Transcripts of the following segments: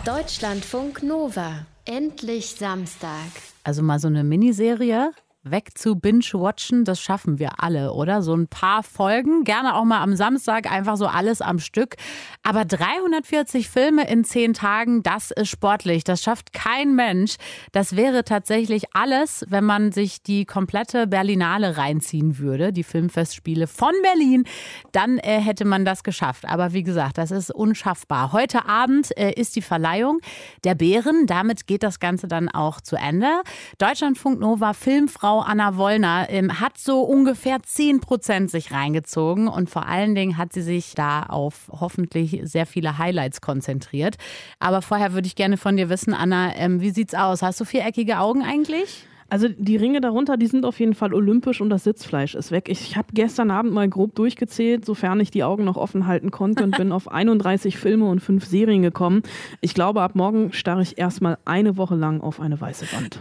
Deutschlandfunk Nova. Endlich Samstag. Also mal so eine Miniserie weg zu binge-watchen, das schaffen wir alle, oder? So ein paar Folgen, gerne auch mal am Samstag, einfach so alles am Stück. Aber 340 Filme in 10 Tagen, das ist sportlich. Das schafft kein Mensch. Das wäre tatsächlich alles, wenn man sich die komplette Berlinale reinziehen würde, die Filmfestspiele von Berlin. Dann hätte man das geschafft. Aber wie gesagt, das ist unschaffbar. Heute Abend ist die Verleihung der Bären. Damit geht das Ganze dann auch zu Ende. Deutschlandfunk Nova Filmfrau Anna Wollner hat so ungefähr 10% sich reingezogen und vor allen Dingen hat sie sich da auf hoffentlich sehr viele Highlights konzentriert. Aber vorher würde ich gerne von dir wissen, Anna, wie sieht's aus? Hast du viereckige Augen eigentlich? Also die Ringe darunter, die sind auf jeden Fall olympisch und das Sitzfleisch ist weg. Ich habe gestern Abend mal grob durchgezählt, sofern ich die Augen noch offen halten konnte und bin auf 31 Filme und 5 Serien gekommen. Ich glaube, ab morgen starre ich erstmal eine Woche lang auf eine weiße Wand.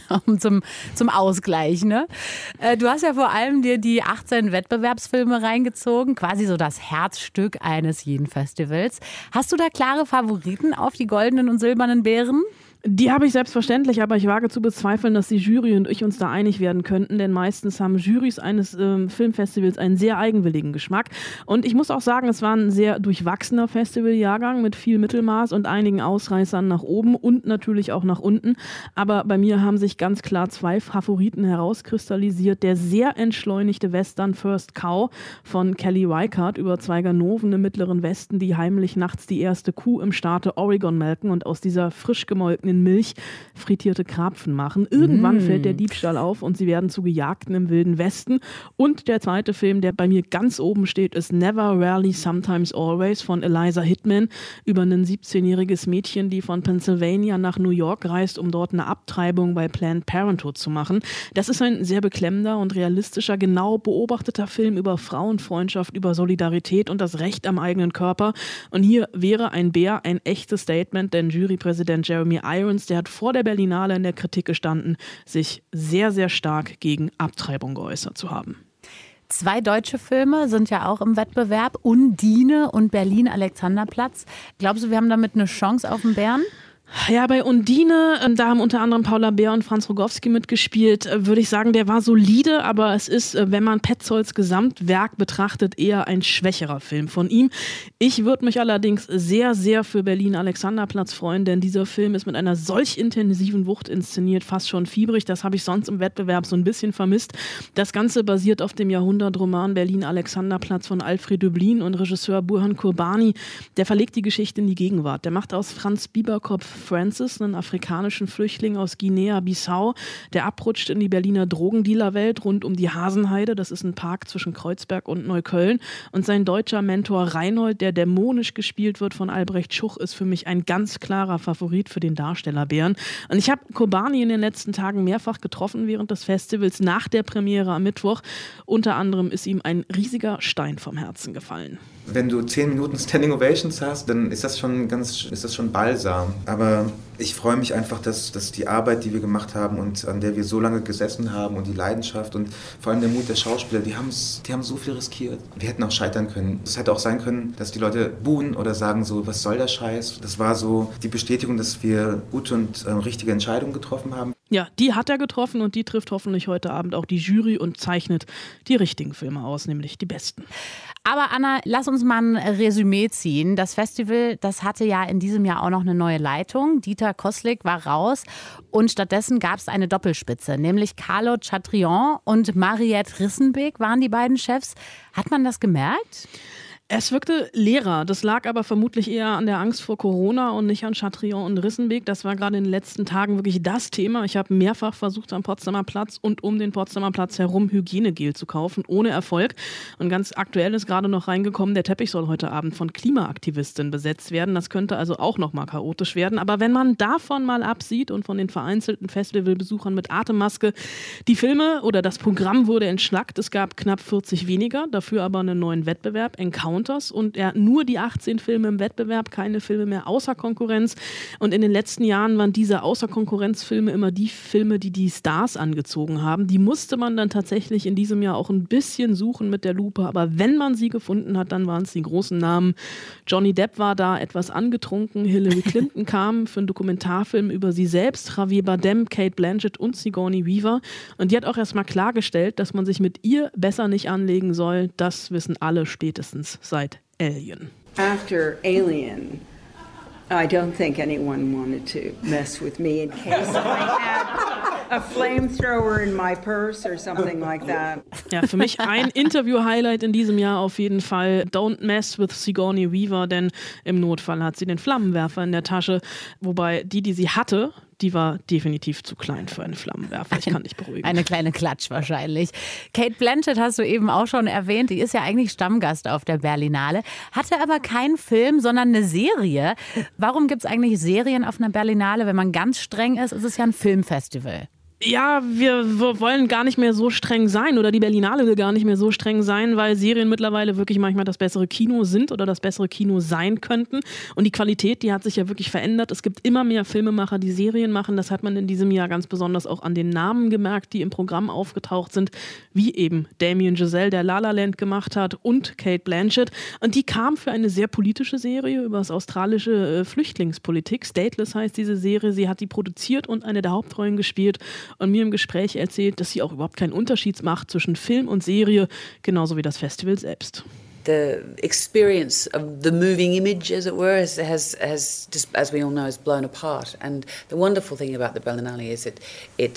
zum Ausgleich, ne? Du hast ja vor allem dir die 18 Wettbewerbsfilme reingezogen, quasi so das Herzstück eines jeden Festivals. Hast du da klare Favoriten auf die goldenen und silbernen Bären? Die habe ich selbstverständlich, aber ich wage zu bezweifeln, dass die Jury und ich uns da einig werden könnten, denn meistens haben Jurys eines Filmfestivals einen sehr eigenwilligen Geschmack. Und ich muss auch sagen, es war ein sehr durchwachsener Festivaljahrgang mit viel Mittelmaß und einigen Ausreißern nach oben und natürlich auch nach unten. Aber bei mir haben sich ganz klar 2 Favoriten herauskristallisiert. Der sehr entschleunigte Western First Cow von Kelly Reichardt über 2 Ganoven im Mittleren Westen, die heimlich nachts die erste Kuh im Staate Oregon melken und aus dieser frisch gemolkenen in Milch frittierte Krapfen machen. Irgendwann fällt der Diebstahl auf und sie werden zu Gejagten im Wilden Westen. Und der zweite Film, der bei mir ganz oben steht, ist Never, Rarely, Sometimes, Always von Eliza Hittman über ein 17-jähriges Mädchen, die von Pennsylvania nach New York reist, um dort eine Abtreibung bei Planned Parenthood zu machen. Das ist ein sehr beklemmender und realistischer, genau beobachteter Film über Frauenfreundschaft, über Solidarität und das Recht am eigenen Körper. Und hier wäre ein Bär ein echtes Statement, denn Jurypräsident Jeremy Irons, der hat vor der Berlinale in der Kritik gestanden, sich sehr, sehr stark gegen Abtreibung geäußert zu haben. 2 deutsche Filme sind ja auch im Wettbewerb, Undine und Berlin-Alexanderplatz. Glaubst du, wir haben damit eine Chance auf den Bären? Ja, bei Undine, da haben unter anderem Paula Beer und Franz Rogowski mitgespielt, würde ich sagen, der war solide, aber es ist, wenn man Petzolds Gesamtwerk betrachtet, eher ein schwächerer Film von ihm. Ich würde mich allerdings sehr, sehr für Berlin-Alexanderplatz freuen, denn dieser Film ist mit einer solch intensiven Wucht inszeniert, fast schon fiebrig. Das habe ich sonst im Wettbewerb so ein bisschen vermisst. Das Ganze basiert auf dem Jahrhundertroman Berlin-Alexanderplatz von Alfred Döblin und Regisseur Burhan Kurbani. Der verlegt die Geschichte in die Gegenwart. Der macht aus Franz Bieberkopf Francis, einen afrikanischen Flüchtling aus Guinea-Bissau, der abrutscht in die Berliner Drogendealerwelt rund um die Hasenheide. Das ist ein Park zwischen Kreuzberg und Neukölln. Und sein deutscher Mentor Reinhold, der dämonisch gespielt wird von Albrecht Schuch, ist für mich ein ganz klarer Favorit für den Darstellerbären. Und ich habe Kurbani in den letzten Tagen mehrfach getroffen während des Festivals nach der Premiere am Mittwoch. Unter anderem ist ihm ein riesiger Stein vom Herzen gefallen. Wenn du 10 Minuten Standing Ovations hast, dann ist das schon Balsam. Aber ich freue mich einfach, dass die Arbeit, die wir gemacht haben und an der wir so lange gesessen haben und die Leidenschaft und vor allem der Mut der Schauspieler, die haben so viel riskiert. Wir hätten auch scheitern können. Es hätte auch sein können, dass die Leute buhen oder sagen so, was soll der Scheiß? Das war so die Bestätigung, dass wir gute und richtige Entscheidungen getroffen haben. Ja, die hat er getroffen und die trifft hoffentlich heute Abend auch die Jury und zeichnet die richtigen Filme aus, nämlich die besten. Aber Anna, lass uns mal ein Resümee ziehen. Das Festival, das hatte ja in diesem Jahr auch noch eine neue Leitung. Dieter Koslik war raus und stattdessen gab es eine Doppelspitze, nämlich Carlo Chatrian und Mariette Rissenbeek waren die beiden Chefs. Hat man das gemerkt? Es wirkte leerer. Das lag aber vermutlich eher an der Angst vor Corona und nicht an Chatrian und Rissenbeek. Das war gerade in den letzten Tagen wirklich das Thema. Ich habe mehrfach versucht, am Potsdamer Platz und um den Potsdamer Platz herum Hygienegel zu kaufen, ohne Erfolg. Und ganz aktuell ist gerade noch reingekommen, der Teppich soll heute Abend von Klimaaktivistinnen besetzt werden. Das könnte also auch noch mal chaotisch werden. Aber wenn man davon mal absieht und von den vereinzelten Festivalbesuchern mit Atemmaske, die Filme oder das Programm wurde entschlackt. Es gab knapp 40 weniger, dafür aber einen neuen Wettbewerb, Encounter. Encounters und nur die 18 Filme im Wettbewerb, keine Filme mehr außer Konkurrenz. Und in den letzten Jahren waren diese Außer-Konkurrenz-Filme immer die Filme, die die Stars angezogen haben. Die musste man dann tatsächlich in diesem Jahr auch ein bisschen suchen mit der Lupe, aber wenn man sie gefunden hat, dann waren es die großen Namen. Johnny Depp war da etwas angetrunken, Hillary Clinton kam für einen Dokumentarfilm über sie selbst, Javier Bardem, Cate Blanchett und Sigourney Weaver. Und die hat auch erstmal klargestellt, dass man sich mit ihr besser nicht anlegen soll. Das wissen alle spätestens seit Alien. After Alien, I don't think anyone wanted to mess with me in case I had a flamethrower in my purse or something like that. Ja, für mich ein Interview-Highlight in diesem Jahr auf jeden Fall. Don't mess with Sigourney Weaver, denn im Notfall hat sie den Flammenwerfer in der Tasche. Wobei die sie hatte, die war definitiv zu klein für einen Flammenwerfer. Ich kann dich beruhigen. Eine kleine Klatsch wahrscheinlich. Cate Blanchett hast du eben auch schon erwähnt. Die ist ja eigentlich Stammgast auf der Berlinale. Hatte aber keinen Film, sondern eine Serie. Warum gibt es eigentlich Serien auf einer Berlinale? Wenn man ganz streng ist, ist es ja ein Filmfestival. Ja, wir wollen gar nicht mehr so streng sein oder die Berlinale will gar nicht mehr so streng sein, weil Serien mittlerweile wirklich manchmal das bessere Kino sind oder das bessere Kino sein könnten. Und die Qualität, die hat sich ja wirklich verändert. Es gibt immer mehr Filmemacher, die Serien machen. Das hat man in diesem Jahr ganz besonders auch an den Namen gemerkt, die im Programm aufgetaucht sind, wie eben Damien Chazelle, der La La Land gemacht hat, und Cate Blanchett. Und die kam für eine sehr politische Serie über das australische Flüchtlingspolitik. Stateless heißt diese Serie. Sie hat die produziert und eine der Hauptrollen gespielt. Und mir im Gespräch erzählt, dass sie auch überhaupt keinen Unterschied macht zwischen Film und Serie, genauso wie das Festival selbst. The experience of the moving image, as it were, has just, as we all know, is blown apart. And the wonderful thing about the Berlinale is it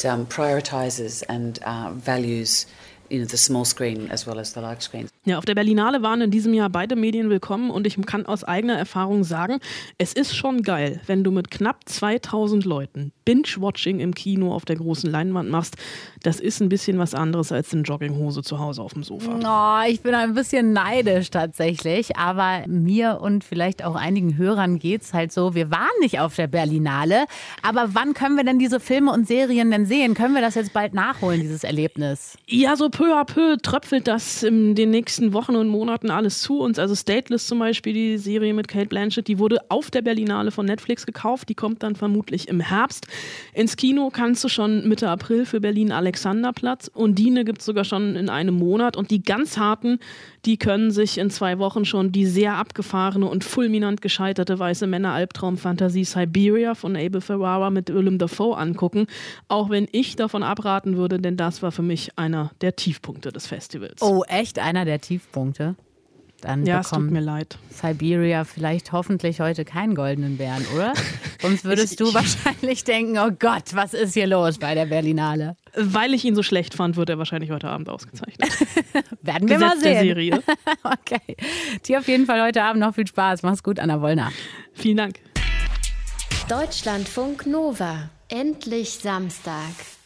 prioritizes and values the small screen as well as the large screen. Ja, auf der Berlinale waren in diesem Jahr beide Medien willkommen und ich kann aus eigener Erfahrung sagen, es ist schon geil, wenn du mit knapp 2000 Leuten Binge-Watching im Kino auf der großen Leinwand machst. Das ist ein bisschen was anderes als eine Jogginghose zu Hause auf dem Sofa. Oh, ich bin ein bisschen neidisch tatsächlich, aber mir und vielleicht auch einigen Hörern geht's halt so, wir waren nicht auf der Berlinale, aber wann können wir denn diese Filme und Serien denn sehen? Können wir das jetzt bald nachholen, dieses Erlebnis? Ja, so peu à peu tröpfelt das in den nächsten Wochen und Monaten alles zu uns. Also Stateless zum Beispiel, die Serie mit Cate Blanchett, die wurde auf der Berlinale von Netflix gekauft. Die kommt dann vermutlich im Herbst. Ins Kino kannst du schon Mitte April für Berlin Alexanderplatz. Undine gibt es sogar schon in einem Monat. Und die ganz harten, die können sich in 2 Wochen schon die sehr abgefahrene und fulminant gescheiterte weiße Männer-Albtraum-Fantasie Siberia von Abel Ferrara mit Willem Dafoe angucken. Auch wenn ich davon abraten würde, denn das war für mich einer der Tiefpunkte des Festivals. Oh, echt? Einer der Tiefpunkte? Dann ja, es tut mir leid. Siberia vielleicht hoffentlich heute keinen goldenen Bären, oder? Sonst würdest du wahrscheinlich denken, oh Gott, was ist hier los bei der Berlinale? Weil ich ihn so schlecht fand, wird er wahrscheinlich heute Abend ausgezeichnet. Werden wir mal sehen. Der Serie. Okay. Dir auf jeden Fall heute Abend noch viel Spaß. Mach's gut, Anna Wollner. Vielen Dank. Deutschlandfunk Nova. Endlich Samstag.